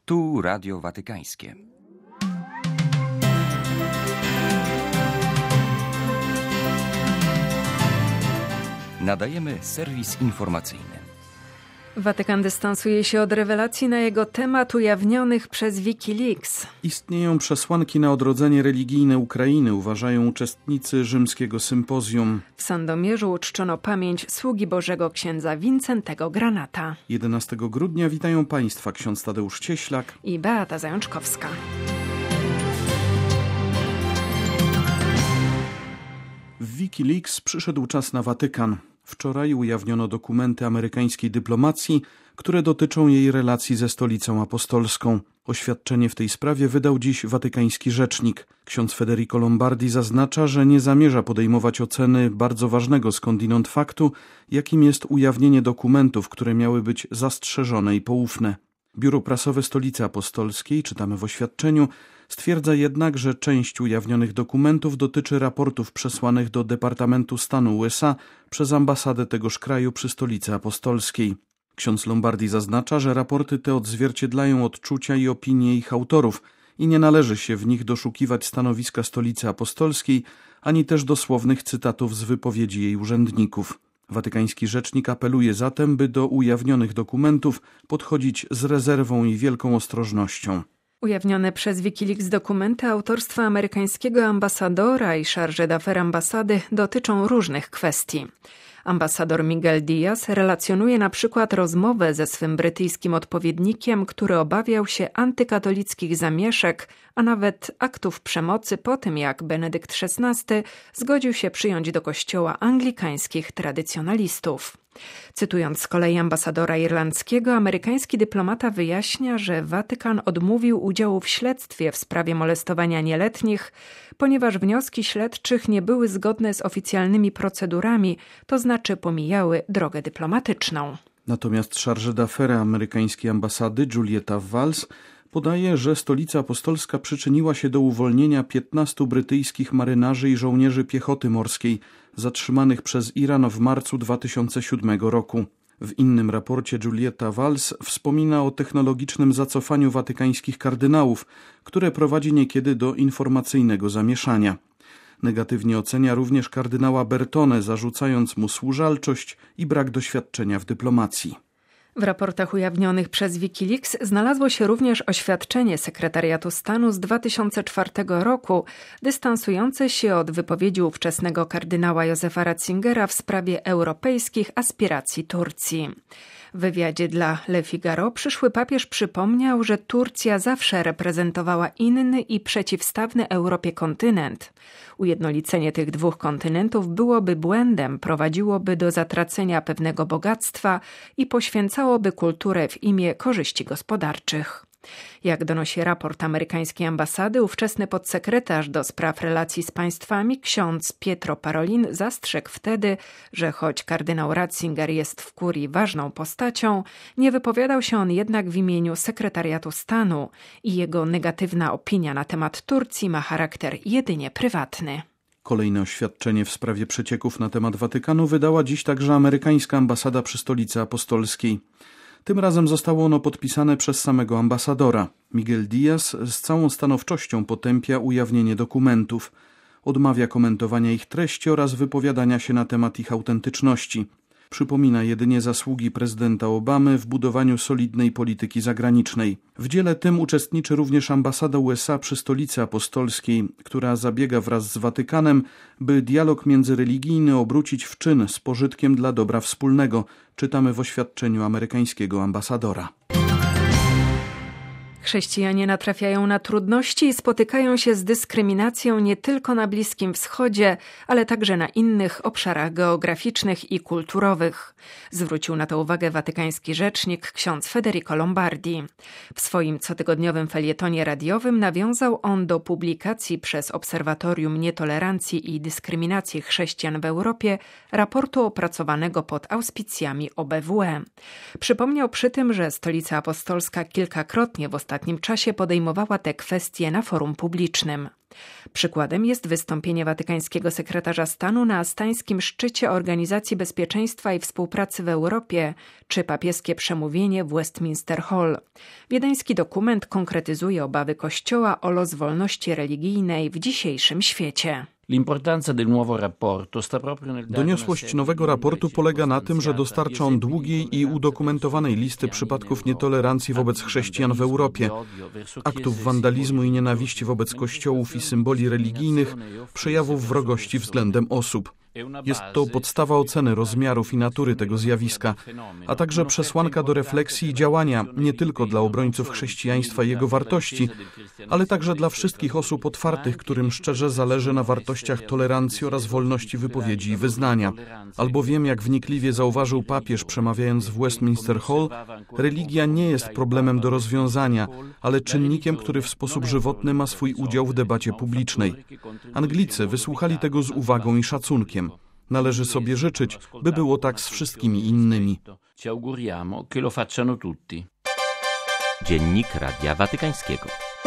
Tu Radio Watykańskie. Nadajemy serwis informacyjny. Watykan dystansuje się od rewelacji na jego temat ujawnionych przez Wikileaks. Istnieją przesłanki na odrodzenie religijne Ukrainy, uważają uczestnicy rzymskiego sympozjum. W Sandomierzu uczczono pamięć sługi Bożego księdza Wincentego Granata. 11 grudnia witają Państwa ksiądz Tadeusz Cieślak i Beata Zajączkowska. W Wikileaks przyszedł czas na Watykan. Wczoraj ujawniono dokumenty amerykańskiej dyplomacji, które dotyczą jej relacji ze Stolicą Apostolską. Oświadczenie w tej sprawie wydał dziś watykański rzecznik. Ksiądz Federico Lombardi zaznacza, że nie zamierza podejmować oceny bardzo ważnego skądinąd faktu, jakim jest ujawnienie dokumentów, które miały być zastrzeżone i poufne. Biuro Prasowe Stolicy Apostolskiej, czytamy w oświadczeniu, stwierdza jednak, że część ujawnionych dokumentów dotyczy raportów przesłanych do Departamentu Stanu USA przez ambasadę tegoż kraju przy Stolicy Apostolskiej. Ksiądz Lombardi zaznacza, że raporty te odzwierciedlają odczucia i opinie ich autorów i nie należy się w nich doszukiwać stanowiska Stolicy Apostolskiej, ani też dosłownych cytatów z wypowiedzi jej urzędników. Watykański rzecznik apeluje zatem, by do ujawnionych dokumentów podchodzić z rezerwą i wielką ostrożnością. Ujawnione przez Wikileaks dokumenty autorstwa amerykańskiego ambasadora i chargé d'affaires ambasady dotyczą różnych kwestii. Ambasador Miguel Díaz relacjonuje na przykład rozmowę ze swym brytyjskim odpowiednikiem, który obawiał się antykatolickich zamieszek, a nawet aktów przemocy po tym, jak Benedykt XVI zgodził się przyjąć do kościoła anglikańskich tradycjonalistów. Cytując z kolei ambasadora irlandzkiego, amerykański dyplomata wyjaśnia, że Watykan odmówił udziału w śledztwie w sprawie molestowania nieletnich, ponieważ wnioski śledczych nie były zgodne z oficjalnymi procedurami, to znaczy pomijały drogę dyplomatyczną. Natomiast chargé d'affaires amerykańskiej ambasady Julieta Valls podaje, że Stolica Apostolska przyczyniła się do uwolnienia 15 brytyjskich marynarzy i żołnierzy piechoty morskiej zatrzymanych przez Iran w marcu 2007 roku. W innym raporcie Julieta Valls wspomina o technologicznym zacofaniu watykańskich kardynałów, które prowadzi niekiedy do informacyjnego zamieszania. Negatywnie ocenia również kardynała Bertone, zarzucając mu służalczość i brak doświadczenia w dyplomacji. W raportach ujawnionych przez Wikileaks znalazło się również oświadczenie sekretariatu stanu z 2004 roku, dystansujące się od wypowiedzi ówczesnego kardynała Józefa Ratzingera w sprawie europejskich aspiracji Turcji. W wywiadzie dla Le Figaro przyszły papież przypomniał, że Turcja zawsze reprezentowała inny i przeciwstawny Europie kontynent. Ujednolicenie tych dwóch kontynentów byłoby błędem, prowadziłoby do zatracenia pewnego bogactwa i poświęcałoby kulturę w imię korzyści gospodarczych. Jak donosi raport amerykańskiej ambasady, ówczesny podsekretarz do spraw relacji z państwami ksiądz Pietro Parolin zastrzegł wtedy, że choć kardynał Ratzinger jest w kurii ważną postacią, nie wypowiadał się on jednak w imieniu sekretariatu stanu i jego negatywna opinia na temat Turcji ma charakter jedynie prywatny. Kolejne oświadczenie w sprawie przecieków na temat Watykanu wydała dziś także amerykańska ambasada przy Stolicy Apostolskiej. Tym razem zostało ono podpisane przez samego ambasadora. Miguel Díaz z całą stanowczością potępia ujawnienie dokumentów. Odmawia komentowania ich treści oraz wypowiadania się na temat ich autentyczności. Przypomina jedynie zasługi prezydenta Obamy w budowaniu solidnej polityki zagranicznej. W dziele tym uczestniczy również ambasada USA przy Stolicy Apostolskiej, która zabiega wraz z Watykanem, by dialog międzyreligijny obrócić w czyn z pożytkiem dla dobra wspólnego, czytamy w oświadczeniu amerykańskiego ambasadora. Chrześcijanie natrafiają na trudności i spotykają się z dyskryminacją nie tylko na Bliskim Wschodzie, ale także na innych obszarach geograficznych i kulturowych. Zwrócił na to uwagę watykański rzecznik ksiądz Federico Lombardi. W swoim cotygodniowym felietonie radiowym nawiązał on do publikacji przez Obserwatorium Nietolerancji i Dyskryminacji Chrześcijan w Europie raportu opracowanego pod auspicjami OBWE. Przypomniał przy tym, że Stolica Apostolska kilkakrotnie w ostatnich ostatnim czasie podejmowała te kwestie na forum publicznym. Przykładem jest wystąpienie watykańskiego sekretarza stanu na astańskim szczycie Organizacji Bezpieczeństwa i Współpracy w Europie czy papieskie przemówienie w Westminster Hall. Wiedeński dokument konkretyzuje obawy Kościoła o los wolności religijnej w dzisiejszym świecie. Doniosłość nowego raportu polega na tym, że dostarcza on długiej i udokumentowanej listy przypadków nietolerancji wobec chrześcijan w Europie, aktów wandalizmu i nienawiści wobec kościołów i symboli religijnych, przejawów wrogości względem osób. Jest to podstawa oceny rozmiarów i natury tego zjawiska, a także przesłanka do refleksji i działania nie tylko dla obrońców chrześcijaństwa i jego wartości, ale także dla wszystkich osób otwartych, którym szczerze zależy na wartościach tolerancji oraz wolności wypowiedzi i wyznania. Albowiem, jak wnikliwie zauważył papież przemawiając w Westminster Hall, religia nie jest problemem do rozwiązania, ale czynnikiem, który w sposób żywotny ma swój udział w debacie publicznej. Anglicy wysłuchali tego z uwagą i szacunkiem. Należy sobie życzyć, by było tak z wszystkimi innymi. Dziennik Radia Watykańskiego.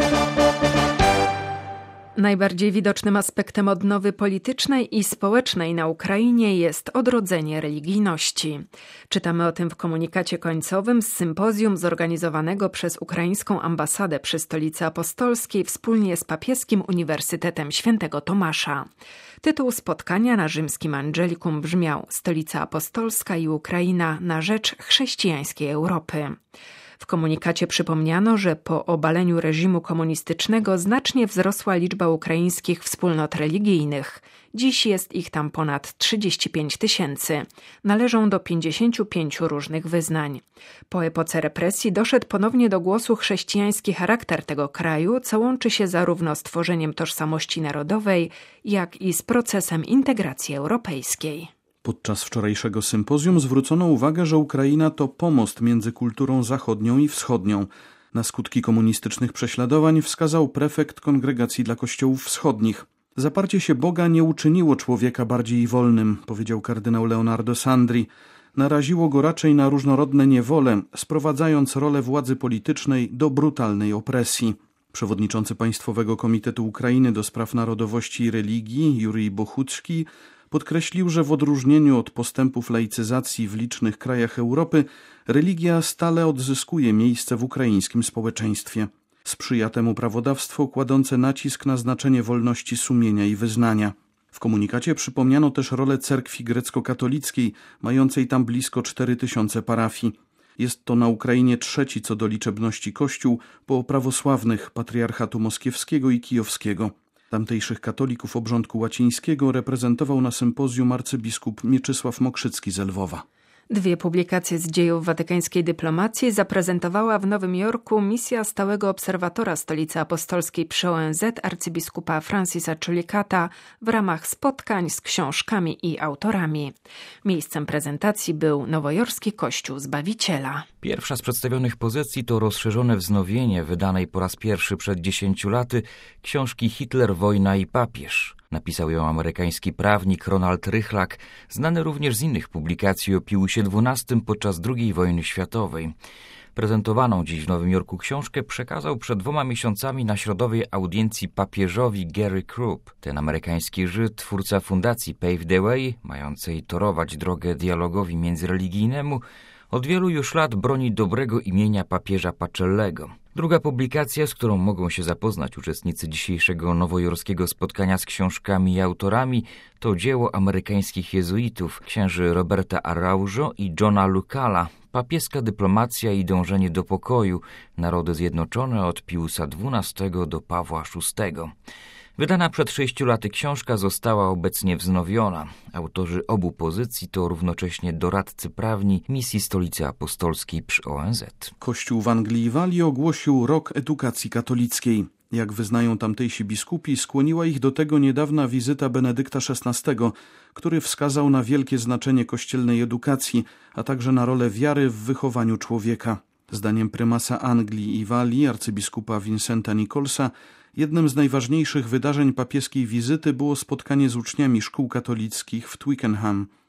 Najbardziej widocznym aspektem odnowy politycznej i społecznej na Ukrainie jest odrodzenie religijności. Czytamy o tym w komunikacie końcowym z sympozjum zorganizowanego przez ukraińską ambasadę przy Stolicy Apostolskiej wspólnie z Papieskim Uniwersytetem Świętego Tomasza. Tytuł spotkania na rzymskim Angelikum brzmiał „Stolica Apostolska i Ukraina na rzecz chrześcijańskiej Europy”. W komunikacie przypomniano, że po obaleniu reżimu komunistycznego znacznie wzrosła liczba ukraińskich wspólnot religijnych. Dziś jest ich tam ponad 35 000. Należą do 55 różnych wyznań. Po epoce represji doszedł ponownie do głosu chrześcijański charakter tego kraju, co łączy się zarówno z tworzeniem tożsamości narodowej, jak i z procesem integracji europejskiej. Podczas wczorajszego sympozjum zwrócono uwagę, że Ukraina to pomost między kulturą zachodnią i wschodnią. Na skutki komunistycznych prześladowań wskazał prefekt Kongregacji dla Kościołów Wschodnich. Zaparcie się Boga nie uczyniło człowieka bardziej wolnym, powiedział kardynał Leonardo Sandri. Naraziło go raczej na różnorodne niewole, sprowadzając rolę władzy politycznej do brutalnej opresji. Przewodniczący Państwowego Komitetu Ukrainy do spraw narodowości i religii Jurij Bohucki podkreślił, że w odróżnieniu od postępów laicyzacji w licznych krajach Europy, religia stale odzyskuje miejsce w ukraińskim społeczeństwie. Sprzyja temu prawodawstwo kładące nacisk na znaczenie wolności sumienia i wyznania. W komunikacie przypomniano też rolę cerkwi grecko-katolickiej, mającej tam blisko 4000 parafii. Jest to na Ukrainie trzeci co do liczebności kościół po prawosławnych Patriarchatu Moskiewskiego i Kijowskiego. Tamtejszych katolików obrządku łacińskiego reprezentował na sympozjum arcybiskup Mieczysław Mokrzycki z Lwowa. 2 publikacje z dziejów watykańskiej dyplomacji zaprezentowała w Nowym Jorku misja stałego obserwatora Stolicy Apostolskiej przy ONZ arcybiskupa Francisa Chulicata w ramach spotkań z książkami i autorami. Miejscem prezentacji był nowojorski Kościół Zbawiciela. Pierwsza z przedstawionych pozycji to rozszerzone wznowienie wydanej po raz pierwszy przed 10 laty książki Hitler, wojna i papież. Napisał ją amerykański prawnik Ronald Rychlak, znany również z innych publikacji o Piusie XII podczas II wojny światowej. Prezentowaną dziś w Nowym Jorku książkę przekazał przed 2 miesiącami na środowej audiencji papieżowi Gary Krupp. Ten amerykański Żyd, twórca fundacji Pave the Way, mającej torować drogę dialogowi międzyreligijnemu, od wielu już lat broni dobrego imienia papieża Pacellego. Druga publikacja, z którą mogą się zapoznać uczestnicy dzisiejszego nowojorskiego spotkania z książkami i autorami, to dzieło amerykańskich jezuitów, księży Roberta Araujo i Johna Lucala, Papieska dyplomacja i dążenie do pokoju, narody zjednoczone od Piusa XII do Pawła VI. Wydana przed 6 laty książka została obecnie wznowiona. Autorzy obu pozycji to równocześnie doradcy prawni misji Stolicy Apostolskiej przy ONZ. Kościół w Anglii i Walii ogłosił rok edukacji katolickiej. Jak wyznają tamtejsi biskupi, skłoniła ich do tego niedawna wizyta Benedykta XVI, który wskazał na wielkie znaczenie kościelnej edukacji, a także na rolę wiary w wychowaniu człowieka. Zdaniem prymasa Anglii i Walii, arcybiskupa Vincenta Nicholsa, jednym z najważniejszych wydarzeń papieskiej wizyty było spotkanie z uczniami szkół katolickich w Twickenham.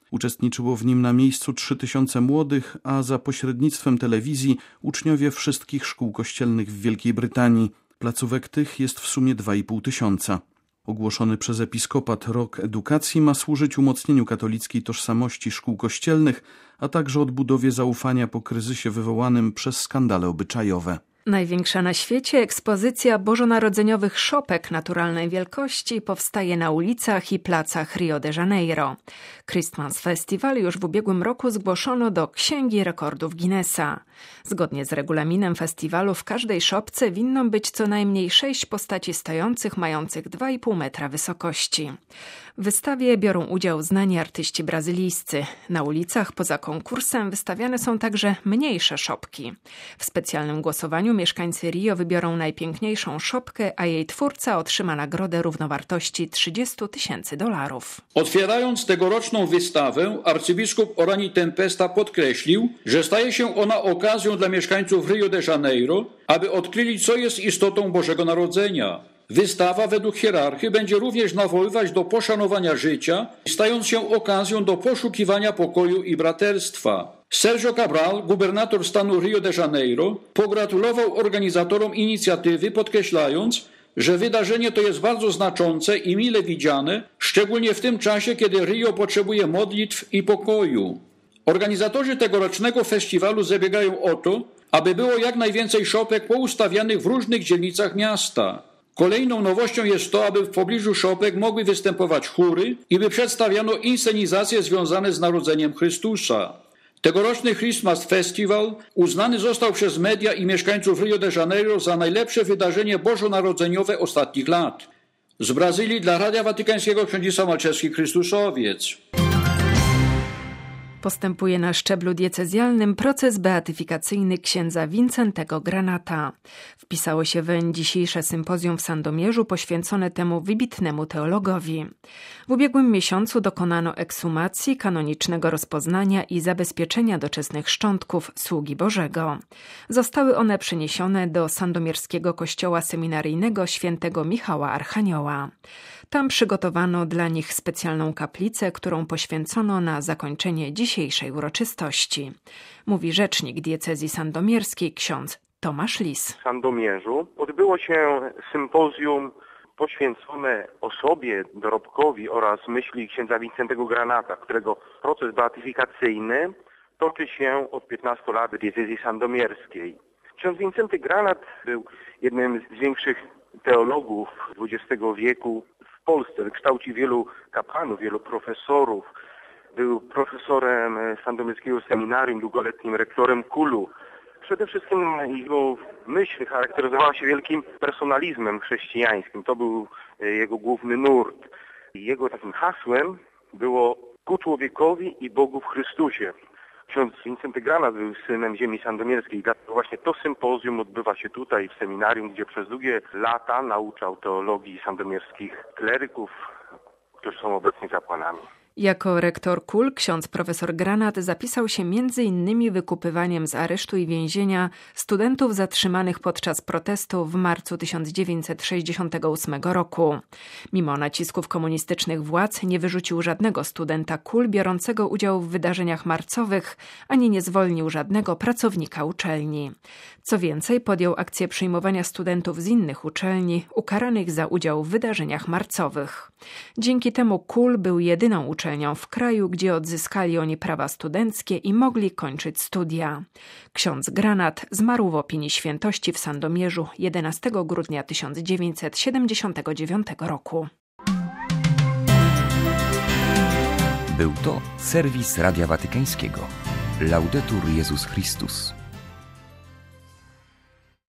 Uczestniczyło w nim na miejscu 3000 młodych, a za pośrednictwem telewizji uczniowie wszystkich szkół kościelnych w Wielkiej Brytanii. Placówek tych jest w sumie 2500. Ogłoszony przez episkopat Rok Edukacji ma służyć umocnieniu katolickiej tożsamości szkół kościelnych, a także odbudowie zaufania po kryzysie wywołanym przez skandale obyczajowe. Największa na świecie ekspozycja bożonarodzeniowych szopek naturalnej wielkości powstaje na ulicach i placach Rio de Janeiro. Christmas Festival już w ubiegłym roku zgłoszono do Księgi Rekordów Guinnessa. Zgodnie z regulaminem festiwalu w każdej szopce winno być co najmniej 6 postaci stojących mających 2,5 metra wysokości. W wystawie biorą udział znani artyści brazylijscy. Na ulicach poza konkursem wystawiane są także mniejsze szopki. W specjalnym głosowaniu mieszkańcy Rio wybiorą najpiękniejszą szopkę, a jej twórca otrzyma nagrodę równowartości $30,000. Otwierając tegoroczną wystawę, arcybiskup Orani Tempesta podkreślił, że staje się ona okazją dla mieszkańców Rio de Janeiro, aby odkryli, co jest istotą Bożego Narodzenia. Wystawa według hierarchy będzie również nawoływać do poszanowania życia, stając się okazją do poszukiwania pokoju i braterstwa. Sergio Cabral, gubernator stanu Rio de Janeiro, pogratulował organizatorom inicjatywy, podkreślając, że wydarzenie to jest bardzo znaczące i mile widziane, szczególnie w tym czasie, kiedy Rio potrzebuje modlitw i pokoju. Organizatorzy tegorocznego festiwalu zabiegają o to, aby było jak najwięcej szopek poustawianych w różnych dzielnicach miasta. Kolejną nowością jest to, aby w pobliżu szopek mogły występować chóry i by przedstawiano inscenizacje związane z narodzeniem Chrystusa. Tegoroczny Christmas Festival uznany został przez media i mieszkańców Rio de Janeiro za najlepsze wydarzenie bożonarodzeniowe ostatnich lat. Z Brazylii dla Radia Watykańskiego Ksiądzisław Malczewski, Chrystusowiec. Postępuje na szczeblu diecezjalnym proces beatyfikacyjny księdza Wincentego Granata. Wpisało się weń dzisiejsze sympozjum w Sandomierzu poświęcone temu wybitnemu teologowi. W ubiegłym miesiącu dokonano ekshumacji, kanonicznego rozpoznania i zabezpieczenia doczesnych szczątków sługi Bożego. Zostały one przeniesione do sandomierskiego kościoła seminaryjnego świętego Michała Archanioła. Tam przygotowano dla nich specjalną kaplicę, którą poświęcono na zakończenie dzisiejszej uroczystości. Mówi rzecznik diecezji sandomierskiej ksiądz Tomasz Lis. W Sandomierzu odbyło się sympozjum poświęcone osobie, dorobkowi oraz myśli księdza Wincentego Granata, którego proces beatyfikacyjny toczy się od 15 lat w diecezji sandomierskiej. Ksiądz Wincenty Granat był jednym z większych teologów XX wieku w Polsce. Wykształcił wielu kapłanów, wielu profesorów. Był profesorem Sandomierskiego Seminarium, długoletnim rektorem KUL-u. Przede wszystkim jego myśl charakteryzowała się wielkim personalizmem chrześcijańskim. To był jego główny nurt. Jego takim hasłem było ku człowiekowi i Bogu w Chrystusie. Ksiądz Wincenty Granat był synem ziemi sandomierskiej. Dlatego właśnie to sympozjum odbywa się tutaj w seminarium, gdzie przez długie lata nauczał teologii sandomierskich kleryków, którzy są obecnie kapłanami. Jako rektor KUL ksiądz profesor Granat zapisał się m.in. wykupywaniem z aresztu i więzienia studentów zatrzymanych podczas protestu w marcu 1968 roku. Mimo nacisków komunistycznych władz nie wyrzucił żadnego studenta KUL biorącego udział w wydarzeniach marcowych, ani nie zwolnił żadnego pracownika uczelni. Co więcej, podjął akcję przyjmowania studentów z innych uczelni ukaranych za udział w wydarzeniach marcowych. Dzięki temu KUL był jedyną uczelnią w kraju, gdzie odzyskali oni prawa studenckie i mogli kończyć studia. Ksiądz Granat zmarł w opinii świętości w Sandomierzu 11 grudnia 1979 roku. Był to serwis Radia Watykańskiego. Laudetur Jezus Chrystus.